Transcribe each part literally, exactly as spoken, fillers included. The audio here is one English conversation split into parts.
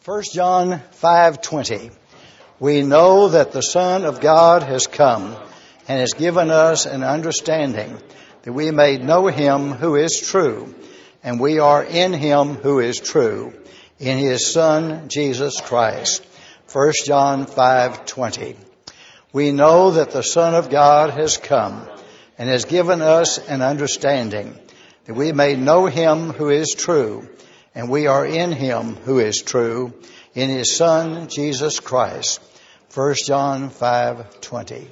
First John five twenty. We know that the Son of God has come and has given us an understanding that we may know him who is true, and we are in him who is true, in his Son, Jesus Christ. First John five twenty. We know that the Son of God has come and has given us an understanding that we may know him who is true, and we are in him who is true, in his Son, Jesus Christ. First John five twenty.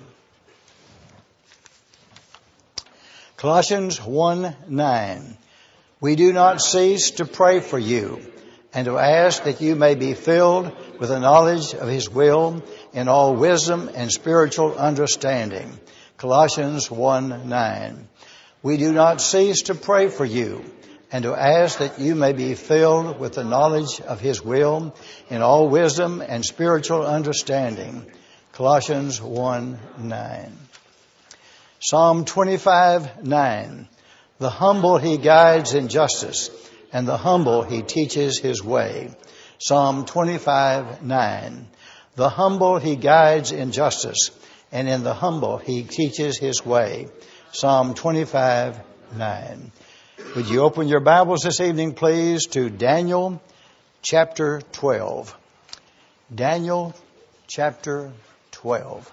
Colossians one nine. We do not cease to pray for you and to ask that you may be filled with the knowledge of his will in all wisdom and spiritual understanding. Colossians one nine. We do not cease to pray for you and to ask that you may be filled with the knowledge of his will in all wisdom and spiritual understanding. Colossians one nine. Psalm twenty-five nine. The humble he guides in justice, and the humble he teaches his way. Psalm twenty-five nine. The humble he guides in justice, and in the humble he teaches his way. Psalm twenty-five nine. Would you open your Bibles this evening, please, to Daniel chapter twelve. Daniel chapter twelve.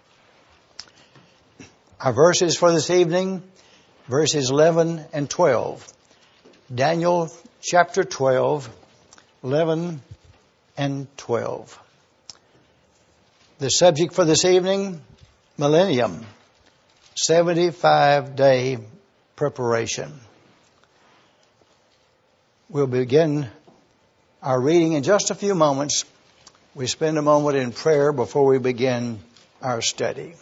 Our verses for this evening, verses eleven and twelve. Daniel chapter twelve, eleven and twelve. The subject for this evening, Millennium, seventy-five day preparation. We'll begin our reading in just a few moments. We spend a moment in prayer before we begin our study.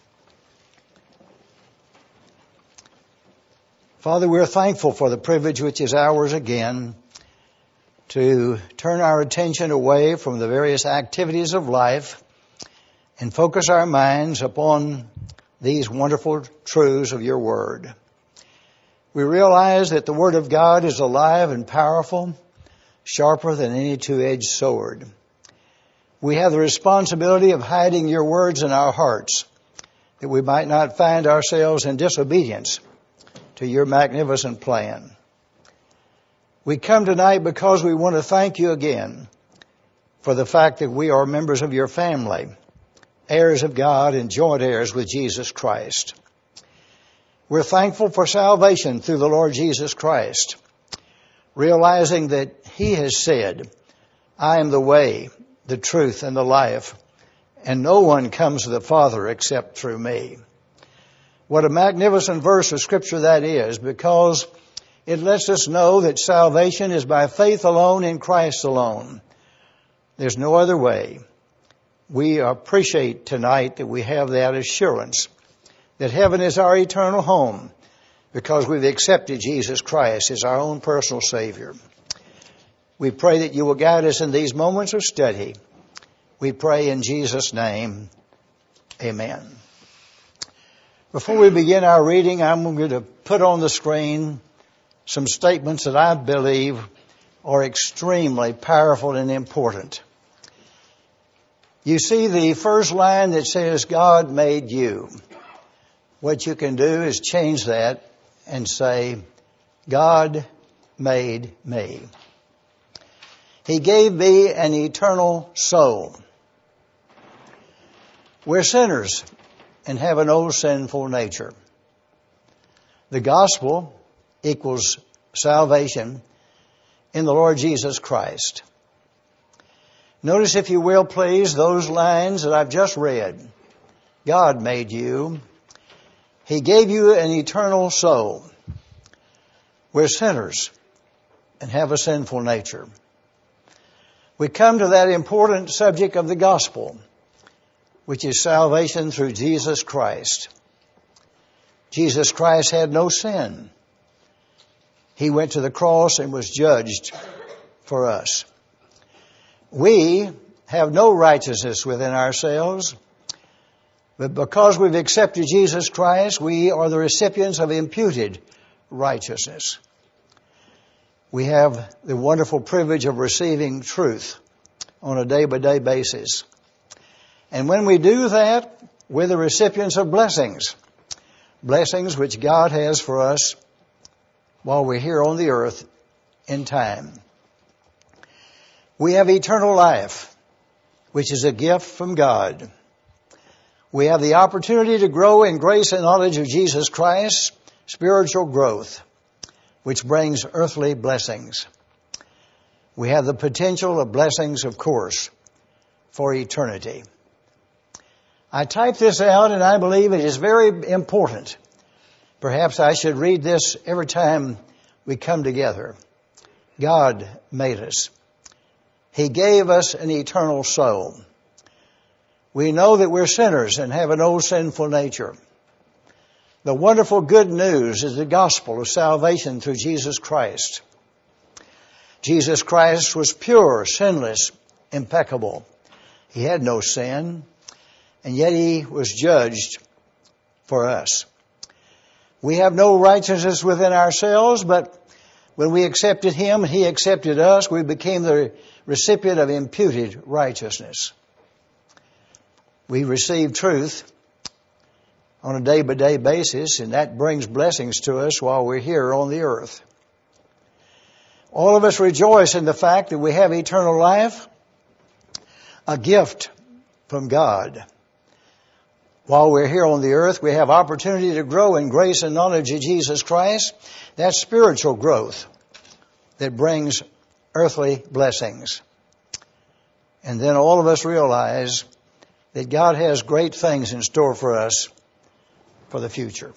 Father, we're thankful for the privilege which is ours again to turn our attention away from the various activities of life and focus our minds upon these wonderful truths of your word. We realize that the Word of God is alive and powerful, sharper than any two-edged sword. We have the responsibility of hiding your words in our hearts, that we might not find ourselves in disobedience to your magnificent plan. We come tonight because we want to thank you again for the fact that we are members of your family, heirs of God and joint heirs with Jesus Christ. We're thankful for salvation through the Lord Jesus Christ, realizing that he has said, I am the way, the truth, and the life, and no one comes to the Father except through me. What a magnificent verse of Scripture that is, because it lets us know that salvation is by faith alone in Christ alone. There's no other way. We appreciate tonight that we have that assurance that heaven is our eternal home because we've accepted Jesus Christ as our own personal Savior. We pray that you will guide us in these moments of study. We pray in Jesus' name. Amen. Before we begin our reading, I'm going to put on the screen some statements that I believe are extremely powerful and important. You see the first line that says, God made you. What you can do is change that and say, God made me. He gave me an eternal soul. We're sinners and have an old sinful nature. The gospel equals salvation in the Lord Jesus Christ. Notice, if you will, please, those lines that I've just read. God made you. He gave you an eternal soul. We're sinners and have a sinful nature. We come to that important subject of the gospel, which is salvation through Jesus Christ. Jesus Christ had no sin. He went to the cross and was judged for us. We have no righteousness within ourselves, but because we've accepted Jesus Christ, we are the recipients of imputed righteousness. We have the wonderful privilege of receiving truth on a day-by-day basis. And when we do that, we're the recipients of blessings. Blessings which God has for us while we're here on the earth in time. We have eternal life, which is a gift from God. We have the opportunity to grow in grace and knowledge of Jesus Christ, spiritual growth, which brings earthly blessings. We have the potential of blessings, of course, for eternity. I typed this out and I believe it is very important. Perhaps I should read this every time we come together. God made us. He gave us an eternal soul. We know that we're sinners and have an old sinful nature. The wonderful good news is the gospel of salvation through Jesus Christ. Jesus Christ was pure, sinless, impeccable. He had no sin, and yet He was judged for us. We have no righteousness within ourselves, but when we accepted Him and He accepted us, we became the recipient of imputed righteousness. We receive truth on a day-by-day basis, and that brings blessings to us while we're here on the earth. All of us rejoice in the fact that we have eternal life, a gift from God. While we're here on the earth, we have opportunity to grow in grace and knowledge of Jesus Christ. That's spiritual growth that brings earthly blessings. And then all of us realize that God has great things in store for us for the future.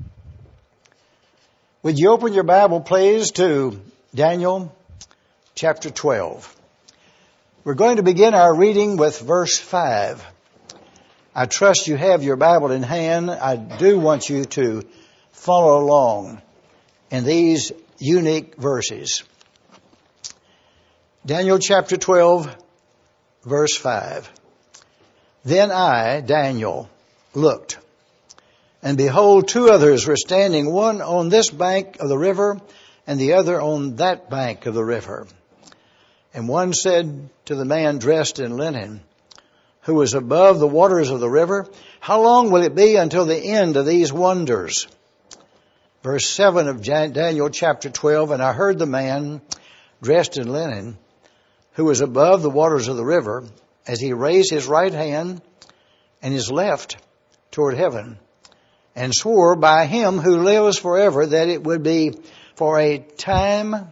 Would you open your Bible, please, to Daniel chapter twelve. We're going to begin our reading with verse five. I trust you have your Bible in hand. I do want you to follow along in these unique verses. Daniel chapter twelve, verse five. Then I, Daniel, looked, and behold, two others were standing, one on this bank of the river, and the other on that bank of the river. And one said to the man dressed in linen, who was above the waters of the river, how long will it be until the end of these wonders? Verse seven of Daniel chapter twelve, and I heard the man dressed in linen, who was above the waters of the river, as he raised his right hand and his left toward heaven, and swore by Him who lives forever that it would be for a time,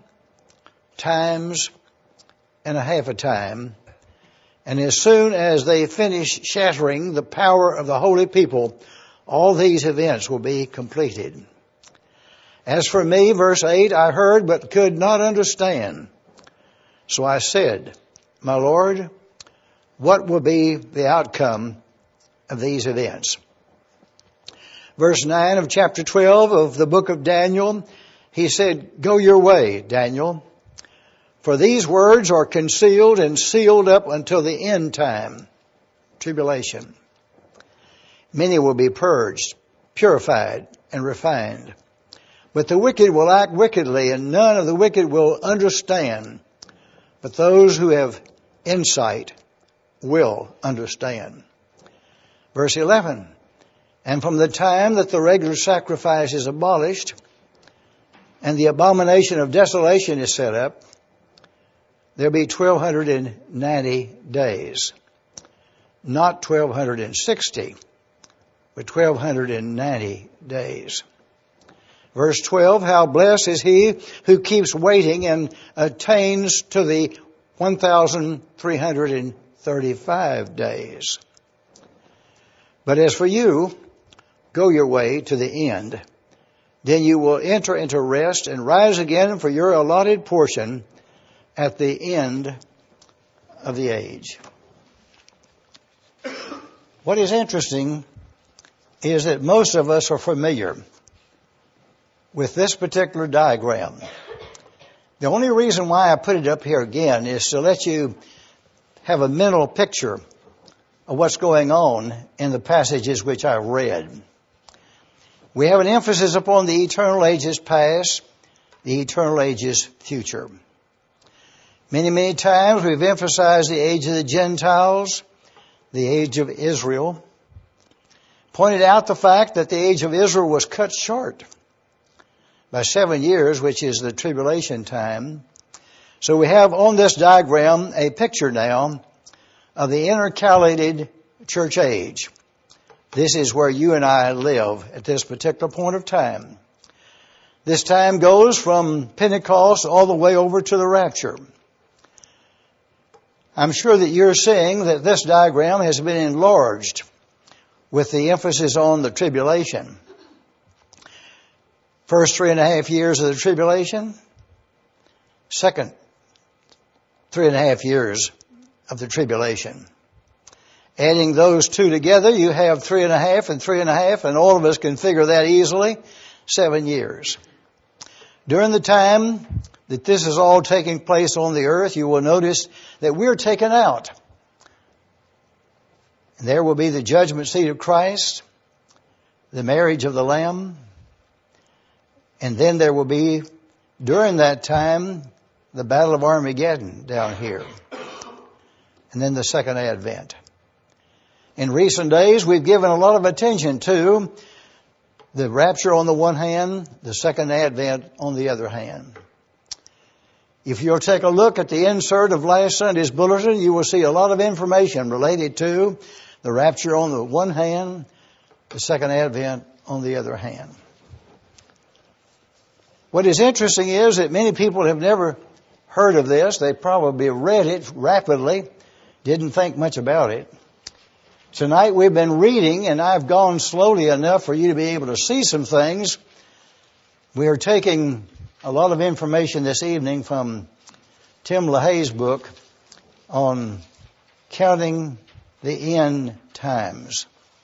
times, and a half a time, and as soon as they finish shattering the power of the holy people, all these events will be completed. As for me, verse eight, I heard but could not understand. So I said, my Lord, what will be the outcome of these events? Verse nine of chapter twelve of the book of Daniel, he said, go your way, Daniel, for these words are concealed and sealed up until the end time, tribulation. Many will be purged, purified, and refined. But the wicked will act wickedly, and none of the wicked will understand. But those who have insight will understand. Verse eleven, and from the time that the regular sacrifice is abolished and the abomination of desolation is set up, there'll be twelve ninety days. Not twelve sixty, but twelve ninety days. Verse twelve, how blessed is he who keeps waiting and attains to the one thousand three hundred thirty-five days. But as for you, go your way to the end. Then you will enter into rest and rise again for your allotted portion at the end of the age. What is interesting is that most of us are familiar with this particular diagram. The only reason why I put it up here again is to let you have a mental picture of what's going on in the passages which I've read. We have an emphasis upon the eternal ages past, the eternal ages future. Many, many times we've emphasized the age of the Gentiles, the age of Israel, pointed out the fact that the age of Israel was cut short by seven years, which is the tribulation time. So we have on this diagram a picture now of the intercalated church age. This is where you and I live at this particular point of time. This time goes from Pentecost all the way over to the rapture. I'm sure that you're seeing that this diagram has been enlarged with the emphasis on the tribulation. First three and a half years of the tribulation. Second three and a half years of the tribulation. Adding those two together, you have three and a half and three and a half, and all of us can figure that easily. Seven years. During the time that this is all taking place on the earth, you will notice that we're taken out. And there will be the judgment seat of Christ, the marriage of the Lamb, and then there will be, during that time, the Battle of Armageddon down here. And then the second advent. In recent days, we've given a lot of attention to the rapture on the one hand, the second advent on the other hand. If you'll take a look at the insert of last Sunday's bulletin, you will see a lot of information related to the rapture on the one hand, the second advent on the other hand. What is interesting is that many people have never heard of this. They probably read it rapidly, didn't think much about it. Tonight we've been reading, and I've gone slowly enough for you to be able to see some things. We are taking a lot of information this evening from Tim LaHaye's book on counting the end times.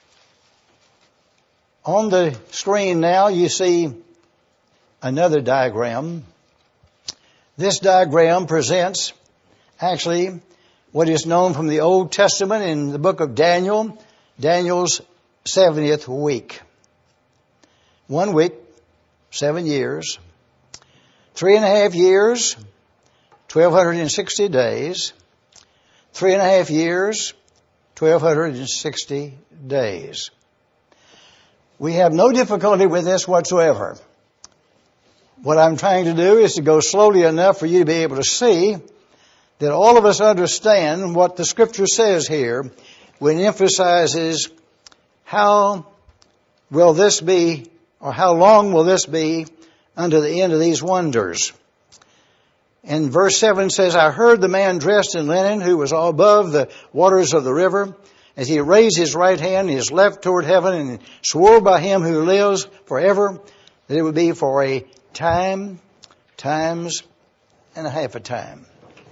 On the screen now you see another diagram. This diagram presents actually what is known from the Old Testament in the book of Daniel, Daniel's seventieth week. One week, seven years. Three and a half years, twelve sixty days. Three and a half years, twelve sixty days. We have no difficulty with this whatsoever. What I'm trying to do is to go slowly enough for you to be able to see that all of us understand what the Scripture says here when it emphasizes how will this be, or how long will this be unto the end of these wonders. And verse seven says, I heard the man dressed in linen who was above the waters of the river, as he raised his right hand and his left toward heaven, and swore by him who lives forever that it would be for a time, times, and a half a time.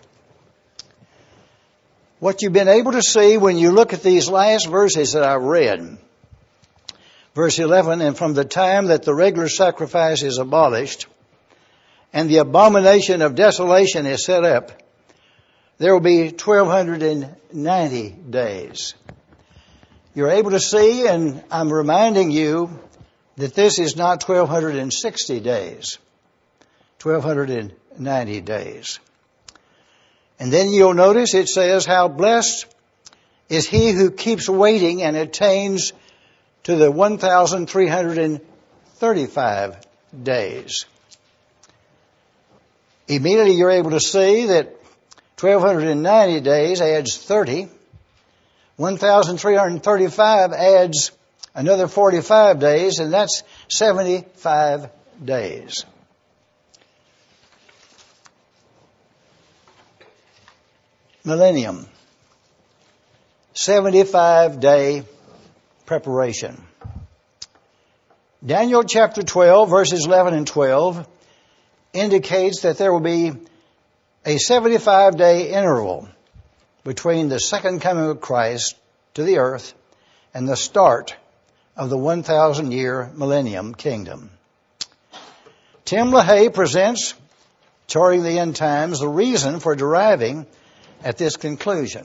What you've been able to see when you look at these last verses that I read, verse eleven, and from the time that the regular sacrifice is abolished and the abomination of desolation is set up, there will be twelve ninety days. You're able to see, and I'm reminding you that this is not twelve sixty days, twelve ninety days. And then you'll notice it says, how blessed is he who keeps waiting and attains to the one thousand three hundred thirty-five days. Immediately you're able to see that twelve ninety days adds thirty. one thousand three hundred thirty-five adds another forty-five days, and that's seventy-five days. Millennium. seventy-five day preparation. Daniel chapter twelve, verses eleven and twelve indicates that there will be a seventy-five day interval between the second coming of Christ to the earth and the start of the one thousand year millennium kingdom. Tim LaHaye presents, Charting the End Times, the reason for deriving at this conclusion.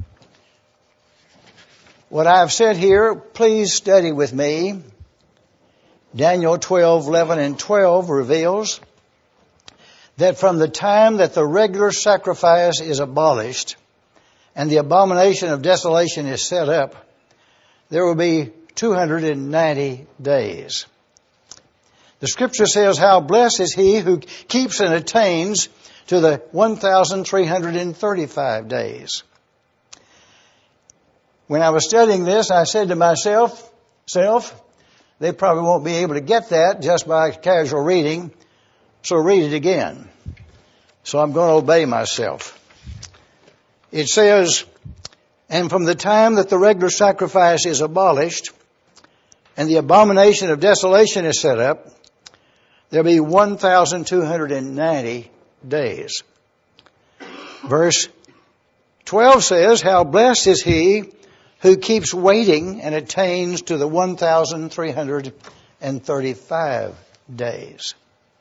What I've said here, please study with me. Daniel twelve, eleven, and twelve reveals that from the time that the regular sacrifice is abolished and the abomination of desolation is set up, there will be two hundred ninety days. The Scripture says, how blessed is he who keeps and attains to the one thousand three hundred thirty-five days. When I was studying this, I said to myself, self, they probably won't be able to get that just by casual reading, so read it again. So I'm going to obey myself. It says, and from the time that the regular sacrifice is abolished and the abomination of desolation is set up, there'll be one thousand two hundred ninety days. Verse twelve says, how blessed is he who keeps waiting and attains to the one thousand three hundred thirty-five days.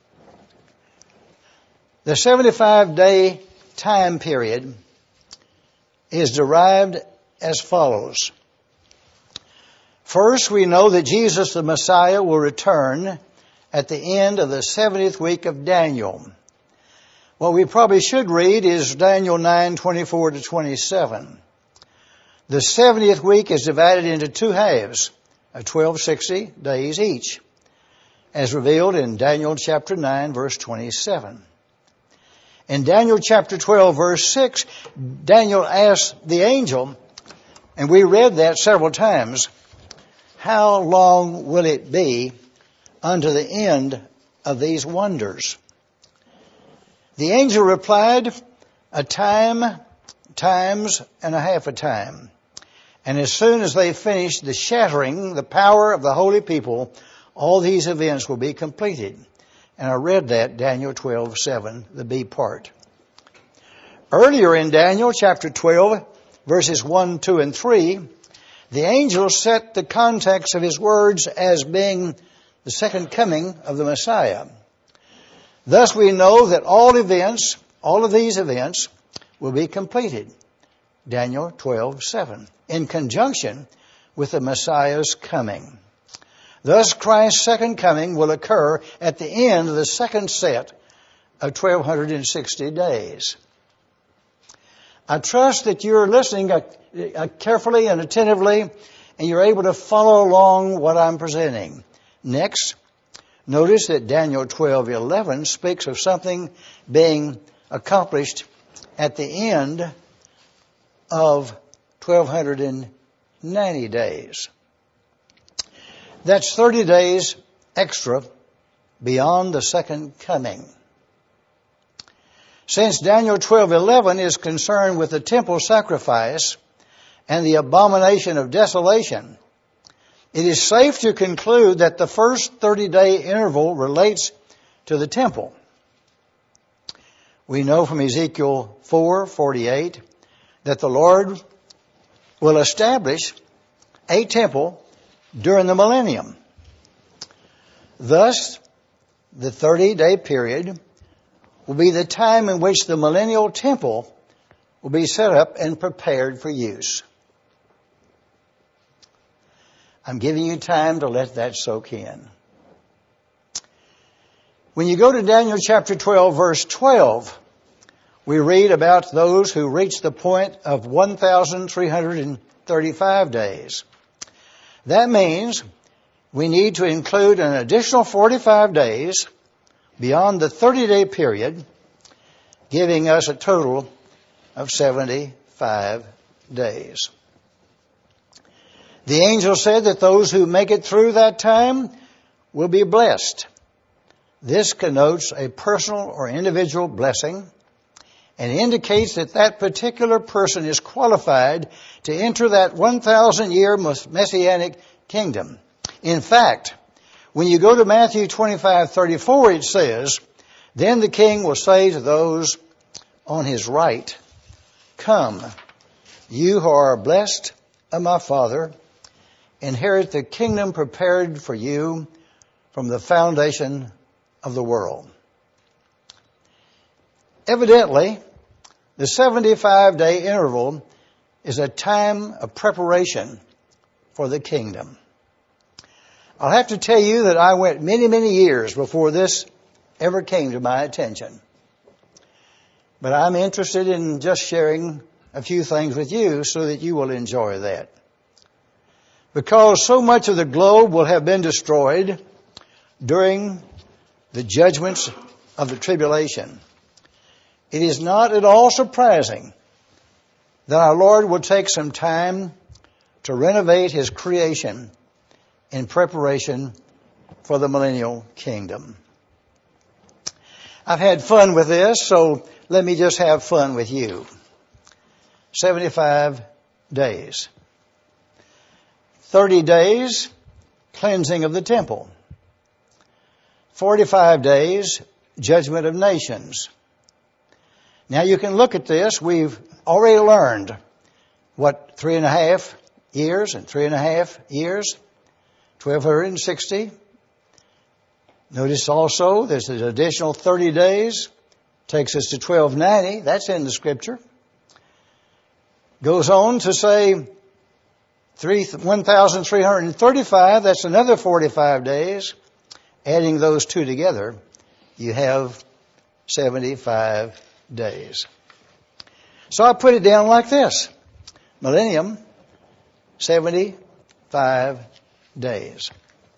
The seventy-five day time period is derived as follows. First, we know that Jesus the Messiah will return at the end of the seventieth week of Daniel. What we probably should read is Daniel nine twenty-four to twenty-seven. The seventieth week is divided into two halves of twelve sixty days each, as revealed in Daniel chapter nine verse twenty-seven. In Daniel chapter twelve verse six, Daniel asked the angel, and we read that several times, how long will it be unto the end of these wonders? The angel replied, a time, times, and a half a time. And as soon as they finish the shattering, the power of the holy people, all these events will be completed. And I read that, Daniel twelve seven, the B part. Earlier in Daniel chapter twelve, verses one, two, and three, the angel set the context of his words as being the second coming of the Messiah. Thus we know that all events, all of these events, will be completed. Daniel twelve seven, in conjunction with the Messiah's coming. Thus Christ's second coming will occur at the end of the second set of twelve sixty days. I trust that you're listening carefully and attentively, and you're able to follow along what I'm presenting. Next, notice that Daniel twelve eleven speaks of something being accomplished at the end of twelve ninety days. That's thirty days extra beyond the second coming. Since Daniel twelve eleven is concerned with the temple sacrifice and the abomination of desolation, it is safe to conclude that the first thirty-day interval relates to the temple. We know from Ezekiel four forty-eight that the Lord will establish a temple during the millennium. Thus, the thirty-day period will be the time in which the millennial temple will be set up and prepared for use. I'm giving you time to let that soak in. When you go to Daniel chapter twelve, verse twelve, we read about those who reach the point of one thousand three hundred thirty-five days. That means we need to include an additional forty-five days beyond the thirty-day period, giving us a total of seventy-five days. The angel said that those who make it through that time will be blessed. This connotes a personal or individual blessing and indicates that that particular person is qualified to enter that one thousand year messianic kingdom. In fact, when you go to Matthew twenty-five thirty-four, it says, then the king will say to those on his right, come, you who are blessed of my Father, inherit the kingdom prepared for you from the foundation of the world. Evidently, the seventy-five day interval is a time of preparation for the kingdom. I'll have to tell you that I went many, many years before this ever came to my attention. But I'm interested in just sharing a few things with you so that you will enjoy that. Because so much of the globe will have been destroyed during the judgments of the tribulation, it is not at all surprising that our Lord will take some time to renovate His creation in preparation for the millennial kingdom. I've had fun with this, so let me just have fun with you. seventy-five days. thirty days, cleansing of the temple. forty-five days, judgment of nations. Now you can look at this. We've already learned what three and a half years and three and a half years, twelve sixty. Notice also there's an additional thirty days, takes us to twelve ninety. That's in the scripture. Goes on to say three, one thousand three hundred thirty-five, that's another forty-five days. Adding those two together, you have seventy-five days. So I put it down like this. Millennium, seventy-five days.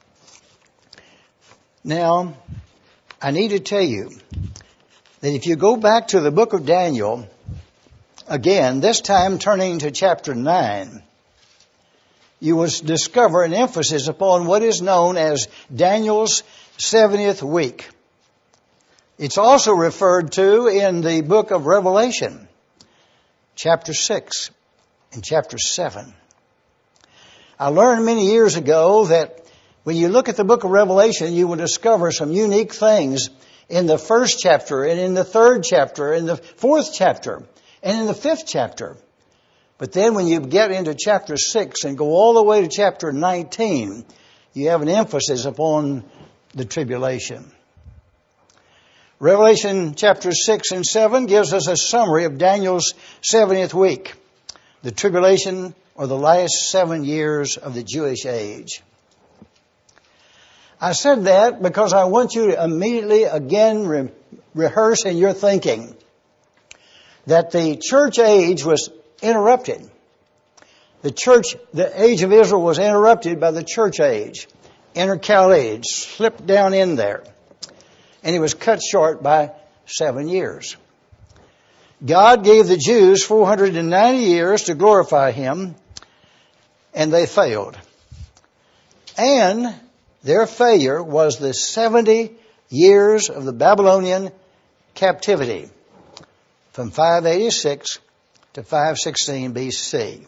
Now, I need to tell you that if you go back to the book of Daniel, again, this time turning to chapter nine, you will discover an emphasis upon what is known as Daniel's seventieth week. It's also referred to in the book of Revelation, chapter six and chapter seven. I learned many years ago that when you look at the book of Revelation, you will discover some unique things in the first chapter and in the third chapter, in the fourth chapter, and in the fifth chapter. But then when you get into chapter six and go all the way to chapter nineteen, you have an emphasis upon the tribulation. Revelation chapter six and seven gives us a summary of Daniel's seventieth week, the tribulation or the last seven years of the Jewish age. I said that because I want you to immediately again re- rehearse in your thinking that the church age was interrupted. The church, the age of Israel was interrupted by the church age. Intercal age slipped down in there. And it was cut short by seven years. God gave the Jews four hundred ninety years to glorify Him, and they failed. And their failure was the seventy years of the Babylonian captivity from five eighty-six to five sixteen B C.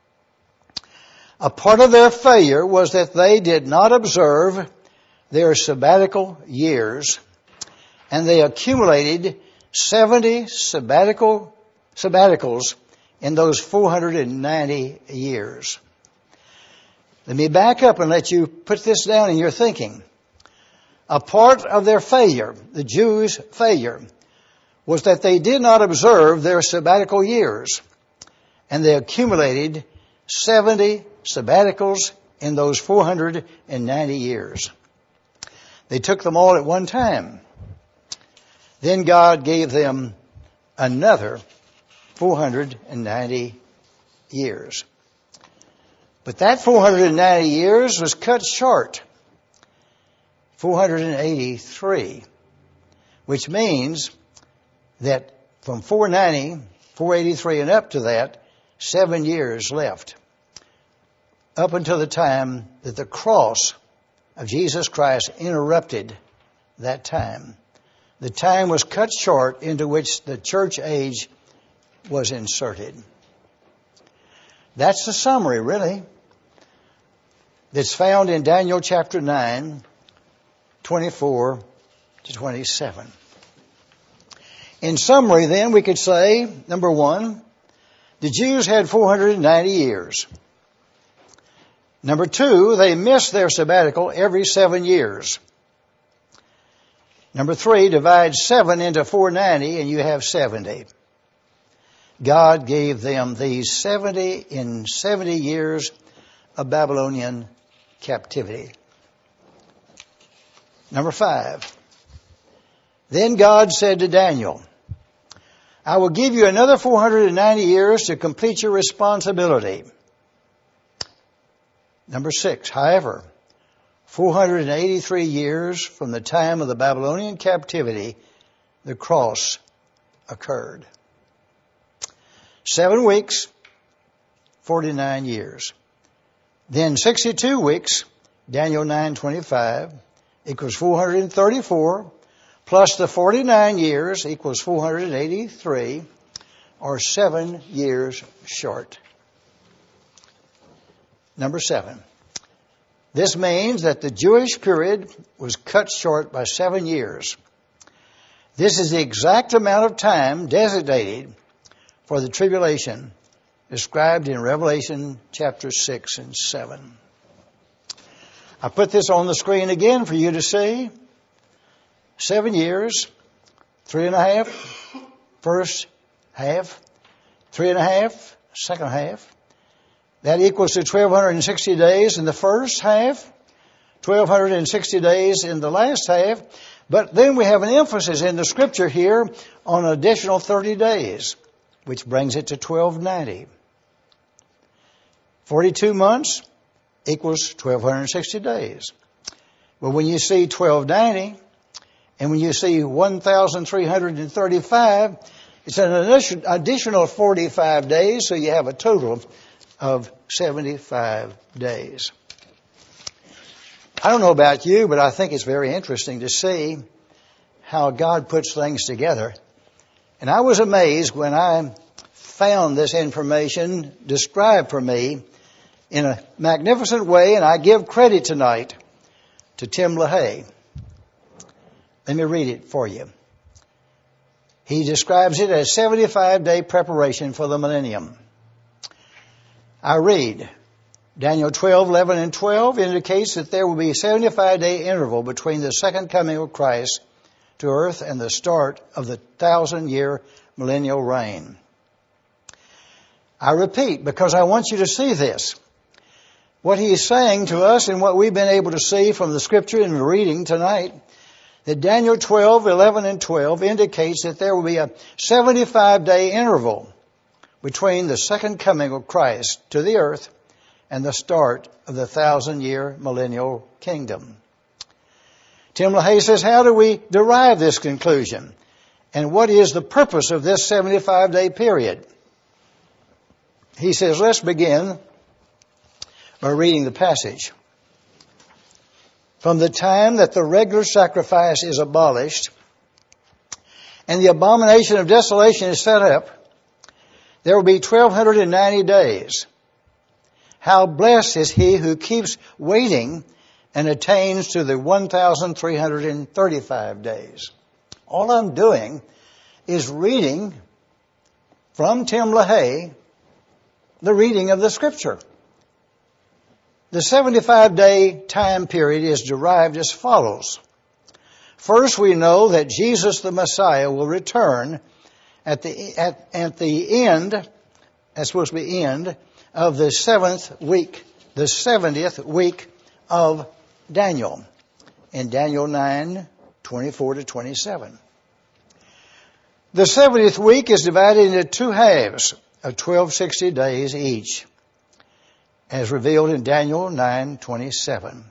A part of their failure was that they did not observe their sabbatical years, and they accumulated seventy sabbatical sabbaticals in those four hundred ninety years. Let me back up and let you put this down in your thinking. A part of their failure, the Jews' failure, was that they did not observe their sabbatical years, and they accumulated seventy sabbaticals in those four hundred ninety years. They took them all at one time. Then God gave them another four hundred ninety years. But that four hundred ninety years was cut short, four hundred eighty-three, which means that from four ninety, four eighty-three and up to that, seven years left, up until the time that the cross of Jesus Christ interrupted that time. The time was cut short into which the church age was inserted. That's the summary, really, that's found in Daniel chapter nine, twenty-four to twenty-seven. In summary, then, we could say, number one, the Jews had four hundred ninety years. Number two, they missed their sabbatical every seven years. Number three, divide seven into four hundred ninety and you have seventy. God gave them these seventy in seventy years of Babylonian captivity. Number five, then God said to Daniel, I will give you another four hundred ninety years to complete your responsibility. Number six, however, four hundred eighty-three years from the time of the Babylonian captivity, the cross occurred. Seven weeks, forty-nine years. Then sixty-two weeks, Daniel nine twenty-five, equals four hundred thirty-four, plus the forty-nine years equals four hundred eighty-three, or seven years short. Number seven. This means that the Jewish period was cut short by seven years. This is the exact amount of time designated for the tribulation described in Revelation chapter six and seven. I put this on the screen again for you to see. Seven years, three and a half, first half, three and a half, second half. That equals to twelve sixty days in the first half, twelve sixty days in the last half. But then we have an emphasis in the scripture here on an additional thirty days, which brings it to twelve ninety. forty-two months equals twelve sixty days. But when you see twelve ninety and when you see one thousand three hundred thirty-five, it's an additional forty-five days, so you have a total of seventy-five days. I don't know about you, but I think it's very interesting to see how God puts things together. And I was amazed when I found this information described for me in a magnificent way, and I give credit tonight to Tim LaHaye. Let me read it for you. He describes it as seventy-five day preparation for the millennium. I read, Daniel twelve, eleven, and twelve indicates that there will be a seventy-five day interval between the second coming of Christ to earth and the start of the thousand year millennial reign. I repeat, because I want you to see this. What he is saying to us and what we've been able to see from the scripture and the reading tonight, that Daniel twelve, eleven, and twelve indicates that there will be a seventy-five day interval between the second coming of Christ to the earth and the start of the thousand-year millennial kingdom. Tim LaHaye says, how do we derive this conclusion? And what is the purpose of this seventy-five day period? He says, let's begin by reading the passage. From the time that the regular sacrifice is abolished and the abomination of desolation is set up, there will be twelve ninety days. How blessed is he who keeps waiting and attains to the one thousand three hundred thirty-five days. All I'm doing is reading from Tim LaHaye the reading of the scripture. The seventy-five day time period is derived as follows. First, we know that Jesus the Messiah will return at the at, at the end, that's supposed to be end, of the seventh week, the seventieth week of Daniel, in Daniel nine, twenty-four to twenty-seven. The seventieth week is divided into two halves of twelve sixty days each, as revealed in Daniel nine twenty-seven.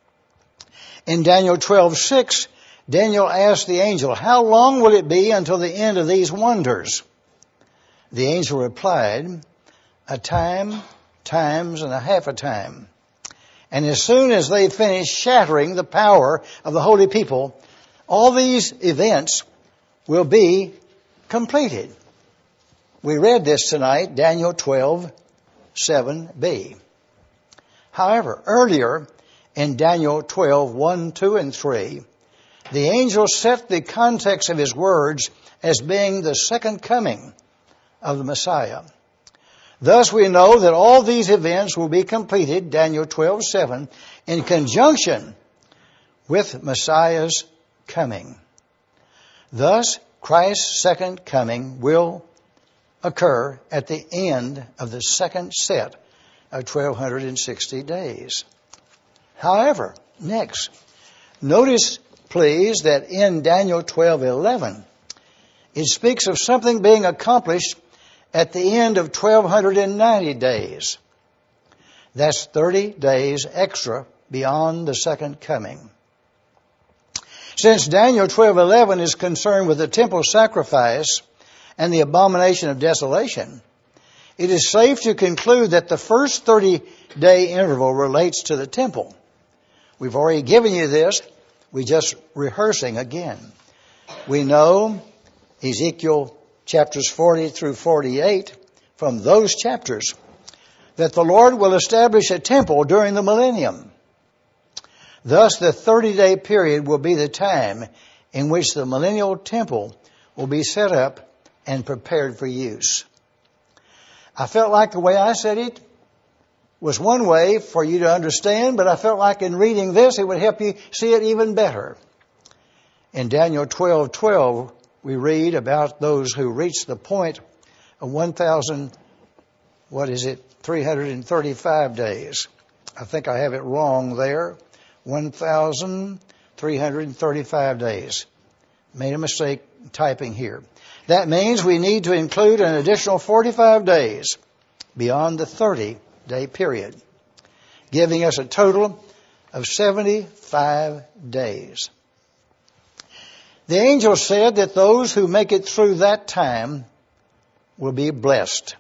In Daniel twelve six, Daniel asked the angel, how long will it be until the end of these wonders? The angel replied, a time, times, and a half a time. And as soon as they finish shattering the power of the holy people, all these events will be completed. We read this tonight, Daniel twelve seven b. However, earlier in Daniel twelve one, two, and three, the angel set the context of his words as being the second coming of the Messiah. Thus we know that all these events will be completed, Daniel twelve seven, in conjunction with Messiah's coming. Thus, Christ's second coming will occur at the end of the second set of twelve sixty days. However, next, notice please that in Daniel twelve eleven, It speaks of something being accomplished at the end of twelve ninety days. That's thirty days extra beyond the second coming. Since Daniel twelve eleven is concerned with the temple sacrifice and the abomination of desolation, it is safe to conclude that the first thirty-day interval relates to the temple. We've already given you this. We're just rehearsing again. We know Ezekiel chapters forty through forty-eight from those chapters that the Lord will establish a temple during the millennium. Thus, the thirty-day period will be the time in which the millennial temple will be set up and prepared for use. I felt like the way I said it was one way for you to understand, but I felt like in reading this, it would help you see it even better. In Daniel twelve twelve, we read about those who reach the point of one thousand, what is it, three hundred thirty-five days. I think I have it wrong there. one thousand three hundred thirty-five days. Made a mistake typing here. That means we need to include an additional forty-five days beyond the thirty-day period, giving us a total of seventy-five days. The angel said that those who make it through that time will be blessed.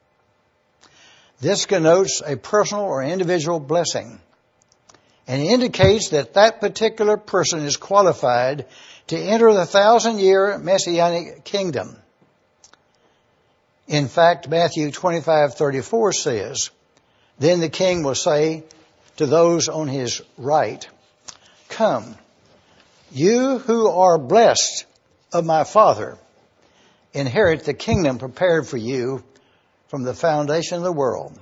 This connotes a personal or individual blessing and indicates that that particular person is qualified to enter the thousand-year Messianic kingdom. In fact, Matthew twenty-five thirty-four says, "Then the king will say to those on his right, 'Come, you who are blessed of my Father, inherit the kingdom prepared for you from the foundation of the world.'"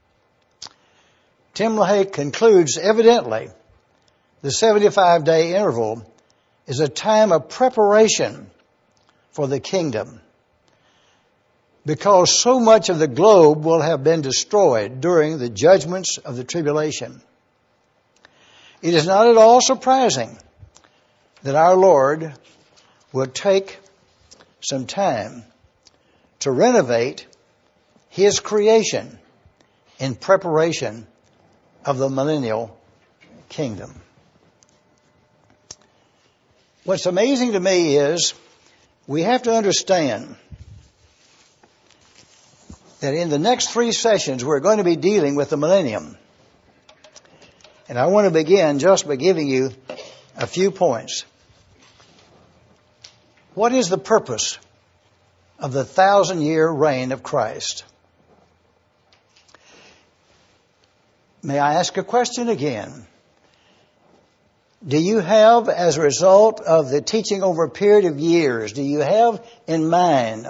Tim LaHaye concludes, evidently, the seventy-five day interval is a time of preparation for the kingdom, because so much of the globe will have been destroyed during the judgments of the tribulation. It is not at all surprising that our Lord will take some time to renovate His creation in preparation of the millennial kingdom. What's amazing to me is we have to understand that in the next three sessions we're going to be dealing with the millennium. And I want to begin just by giving you a few points. What is the purpose of the thousand-year reign of Christ? May I ask a question again? Do you have, as a result of the teaching over a period of years, do you have in mind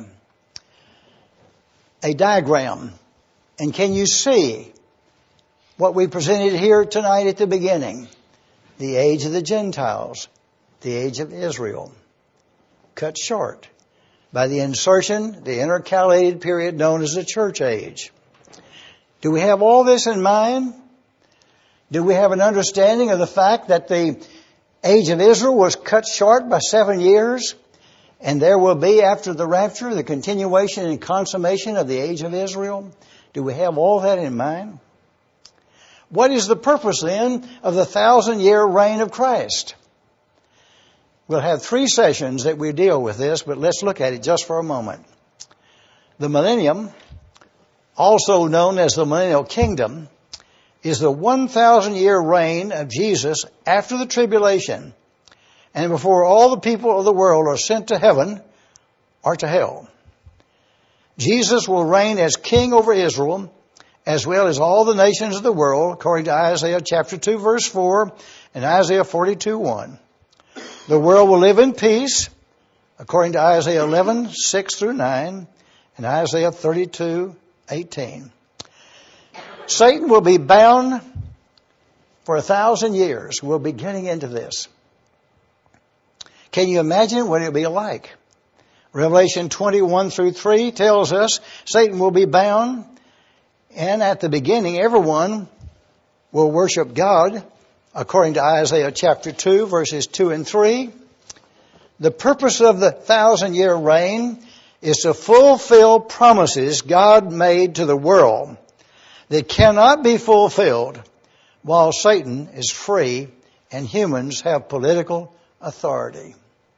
a diagram? And can you see what we presented here tonight at the beginning? The age of the Gentiles, the age of Israel, cut short by the insertion, the intercalated period known as the church age. Do we have all this in mind? Do we have an understanding of the fact that the age of Israel was cut short by seven years, and there will be, after the rapture, the continuation and consummation of the age of Israel? Do we have all that in mind? What is the purpose, then, of the thousand-year reign of Christ? We'll have three sessions that we deal with this, but let's look at it just for a moment. The millennium, also known as the millennial kingdom, is the one thousand year reign of Jesus after the tribulation and before all the people of the world are sent to heaven or to hell. Jesus will reign as king over Israel as well as all the nations of the world, according to Isaiah chapter two verse four and Isaiah forty-two one. The world will live in peace, according to Isaiah eleven six through nine and Isaiah thirty-two eighteen. Satan will be bound for a thousand years. We'll be getting into this. Can you imagine what it'll be like? Revelation twenty-one through three tells us Satan will be bound, and at the beginning everyone will worship God, according to Isaiah chapter two verses two and three. The purpose of the thousand-year reign is to fulfill promises God made to the world that cannot be fulfilled while Satan is free and humans have political authority.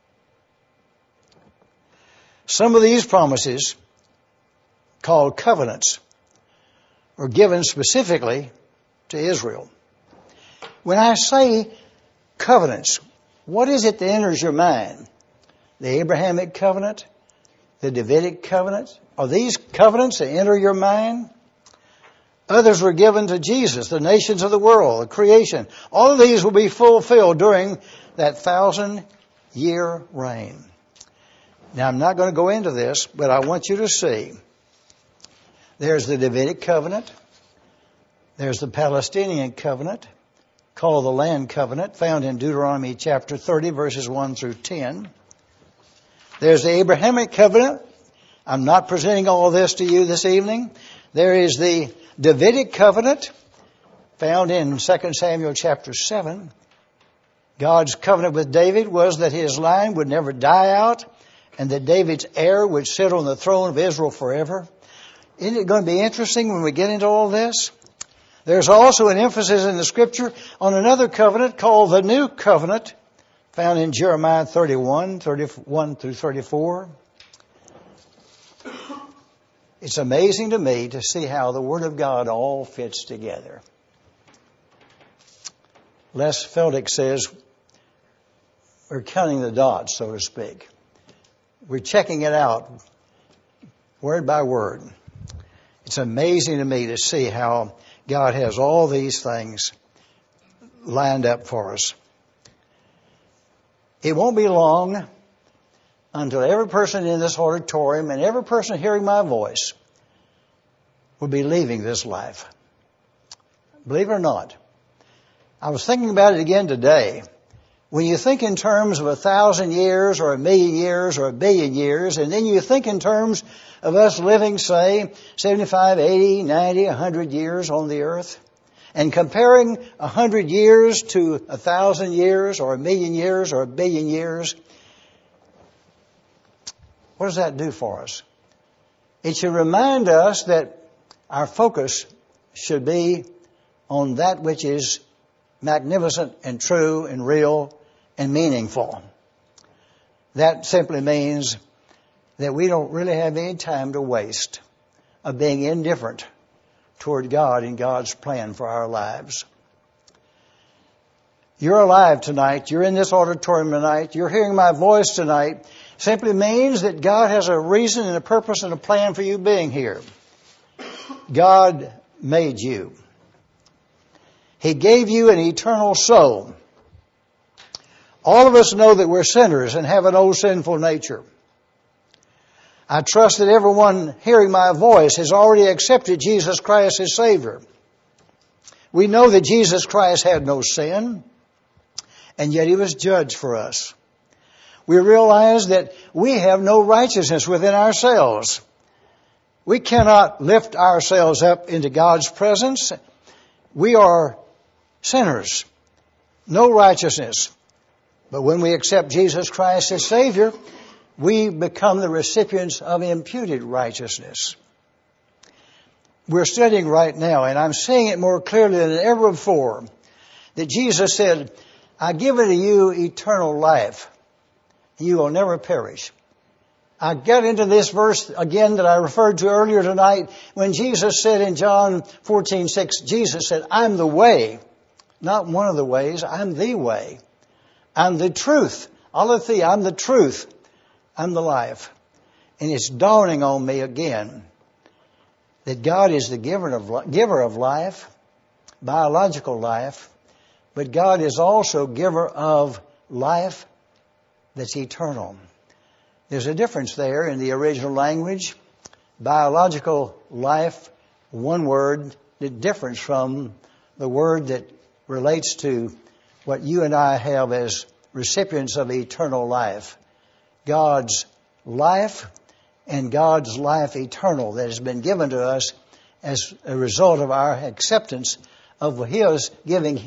Some of these promises, called covenants, were given specifically to Israel. When I say covenants, what is it that enters your mind? The Abrahamic covenant? The Davidic covenant? Are these covenants that enter your mind? Others were given to Jesus, the nations of the world, the creation. All of these will be fulfilled during that thousand-year reign. Now, I'm not going to go into this, but I want you to see. There's the Davidic covenant. There's the Palestinian covenant, called the land covenant, found in Deuteronomy chapter thirty, verses one through ten. There's the Abrahamic covenant. I'm not presenting all this to you this evening. There is the Davidic covenant, found in Second Samuel chapter seven. God's covenant with David was that his line would never die out, and that David's heir would sit on the throne of Israel forever. Isn't it going to be interesting when we get into all this? There's also an emphasis in the Scripture on another covenant called the New Covenant, found in Jeremiah thirty-one, thirty-one through thirty-four. It's amazing to me to see how the Word of God all fits together. Les Feldick says, we're counting the dots, so to speak. We're checking it out word by word. It's amazing to me to see how God has all these things lined up for us. It won't be long until every person in this auditorium and every person hearing my voice will be leaving this life. Believe it or not. I was thinking about it again today. When you think in terms of a thousand years or a million years or a billion years, and then you think in terms of us living, say, seventy-five, eighty, ninety, one hundred years on the earth, and comparing one hundred years to a thousand years or a million years or a billion years, what does that do for us? It should remind us that our focus should be on that which is magnificent and true and real and meaningful. That simply means that we don't really have any time to waste of being indifferent toward God and God's plan for our lives. You're alive tonight. You're in this auditorium tonight. You're hearing my voice tonight. Simply means that God has a reason and a purpose and a plan for you being here. God made you. He gave you an eternal soul. All of us know that we're sinners and have an old sinful nature. I trust that everyone hearing my voice has already accepted Jesus Christ as Savior. We know that Jesus Christ had no sin, and yet He was judged for us. We realize that we have no righteousness within ourselves. We cannot lift ourselves up into God's presence. We are sinners. No righteousness. But when we accept Jesus Christ as Savior, we become the recipients of imputed righteousness. We're studying right now, and I'm seeing it more clearly than ever before, that Jesus said, I give unto you eternal life. You will never perish. I got into this verse again that I referred to earlier tonight when Jesus said in John fourteen six, Jesus said, I'm the way, not one of the ways, I'm the way. I'm the truth. Aletheia, I'm the truth. I'm the life. And it's dawning on me again that God is the giver of, giver of life, biological life, but God is also giver of life that's eternal. There's a difference there in the original language. Biological life, one word, the difference from the word that relates to what you and I have as recipients of eternal life. God's life and God's life eternal that has been given to us as a result of our acceptance of His giving His life that we might have life.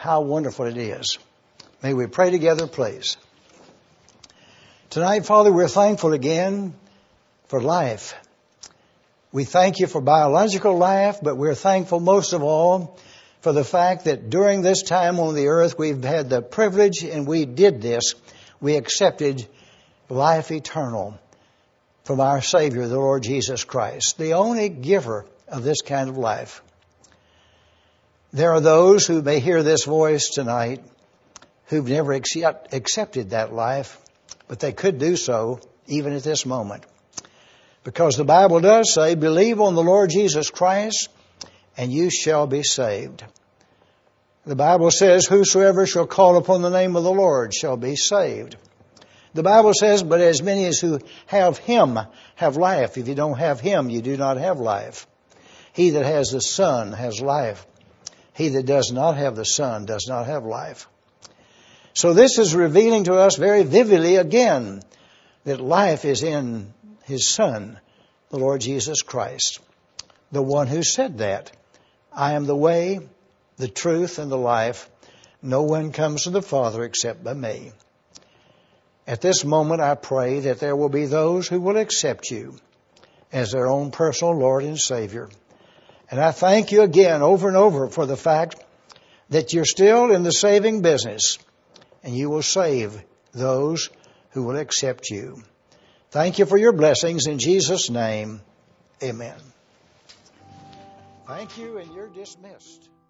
How wonderful it is. May we pray together, please. Tonight, Father, we're thankful again for life. We thank you for biological life, but we're thankful most of all for the fact that during this time on the earth, we've had the privilege, and we did this, we accepted life eternal from our Savior, the Lord Jesus Christ, the only giver of this kind of life. There are those who may hear this voice tonight who've never accept, accepted that life, but they could do so even at this moment. Because the Bible does say, believe on the Lord Jesus Christ, and you shall be saved. The Bible says, whosoever shall call upon the name of the Lord shall be saved. The Bible says, but as many as who have Him have life. If you don't have Him, you do not have life. He that has the Son has life. He that does not have the Son does not have life. So this is revealing to us very vividly again that life is in His Son, the Lord Jesus Christ, the one who said that. I am the way, the truth, and the life. No one comes to the Father except by me. At this moment, I pray that there will be those who will accept you as their own personal Lord and Savior. And I thank you again over and over for the fact that you're still in the saving business, and you will save those who will accept you. Thank you for your blessings in Jesus' name. Amen. Thank you, and you're dismissed.